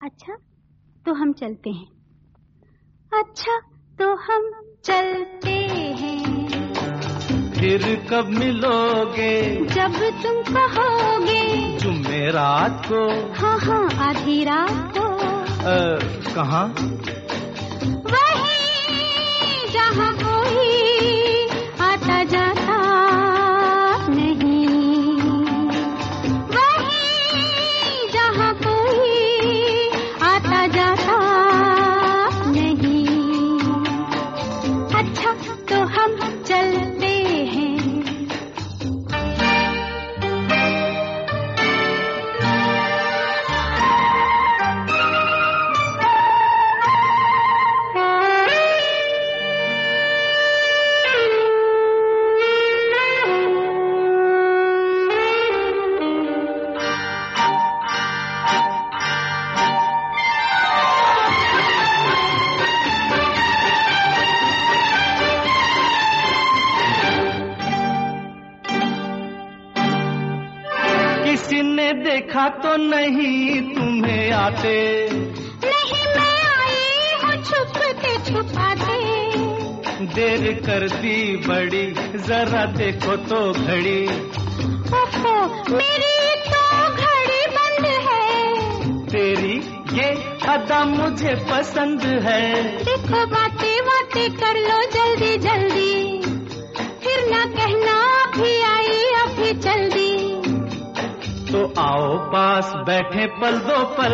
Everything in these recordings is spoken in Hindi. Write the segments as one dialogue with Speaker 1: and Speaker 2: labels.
Speaker 1: अच्छा तो हम चलते हैं। अच्छा तो हम चलते हैं।
Speaker 2: फिर कब मिलोगे?
Speaker 1: जब तुम कहोगे।
Speaker 2: जुमेरात को?
Speaker 1: हाँ हाँ आधी रात को।
Speaker 2: कहाँ?
Speaker 1: वहीं जहाँ कोई आता जाता नहीं। वहीं जहाँ कोई आता जाता नहीं। अच्छा तो हम चलते हैं।
Speaker 2: किसी ने देखा तो नहीं तुम्हें आते?
Speaker 1: नहीं मैं आई हूँ छुपते छुपाते।
Speaker 2: देर कर दी बड़ी, जरा देखो तो घड़ी।
Speaker 1: ओहो मेरी तो घड़ी बंद है।
Speaker 2: तेरी ये अदा मुझे पसंद है।
Speaker 1: देखो बातें बातें कर लो जल्दी जल्दी। फिर ना कहना अभी आई अभी जल्दी।
Speaker 2: तो आओ पास बैठे पल दो पल।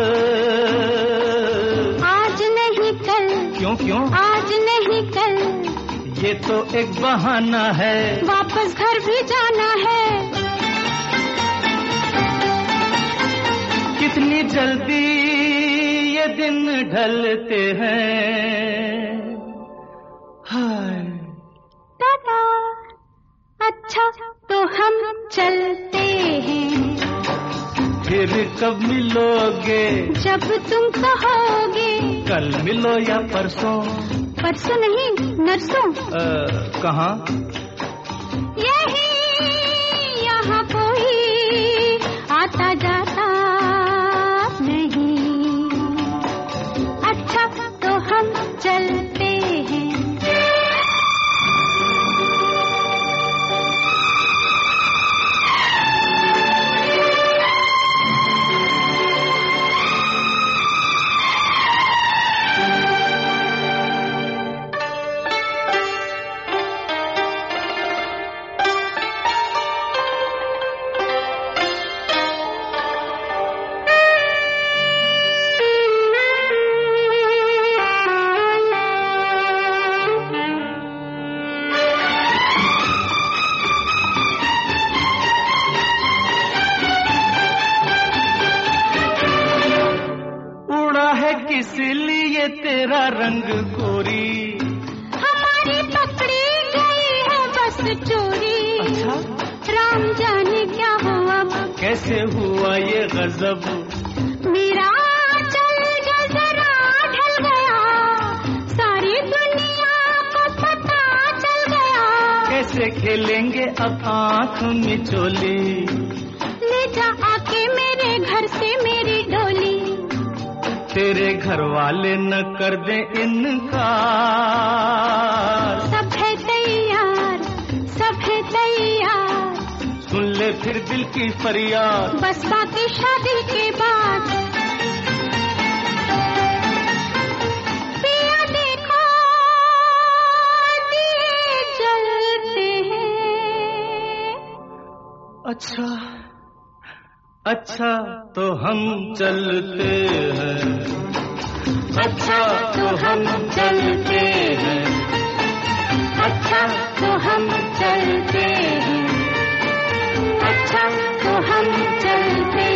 Speaker 1: आज नहीं कल।
Speaker 2: क्यों क्यों?
Speaker 1: आज नहीं कल।
Speaker 2: ये तो एक बहाना है।
Speaker 1: वापस घर भी जाना है।
Speaker 2: कितनी जल्दी ये दिन ढलते हैं। हाय
Speaker 1: टाटा। अच्छा तो हम चलते हैं।
Speaker 2: फिर कब मिलोगे?
Speaker 1: जब तुम कहोगे।
Speaker 2: कल मिलो या परसों?
Speaker 1: परसों नहीं नरसों।
Speaker 2: कहाँ?
Speaker 1: यही यहाँ कोई आता जाता नहीं। अच्छा तो हम चलते हैं।
Speaker 2: इसलिए तेरा रंग गोरी।
Speaker 1: हमारी पकड़ी गई है बस चोरी।
Speaker 2: अच्छा?
Speaker 1: राम जाने क्या हुआ।
Speaker 2: कैसे हुआ ये गजब?
Speaker 1: मेरा चल जो जरा ढल गया। सारी दुनिया को पता चल गया।
Speaker 2: कैसे खेलेंगे अब आँख मिचोली?
Speaker 1: ले जा आके मेरे घर से मेरी डोली।
Speaker 2: तेरे घर वाले न कर दे इनकार।
Speaker 1: सब है तैयार, सब है तैयार।
Speaker 2: सुन ले फिर दिल की फरियाद।
Speaker 1: बस बाकी शादी के बाद। पिया देखो दिए जलते हैं।
Speaker 2: अच्छा अच्छा तो हम चलते हैं। अच्छा तो हम चलते हैं।
Speaker 1: अच्छा तो हम चलते हैं। अच्छा तो हम चलते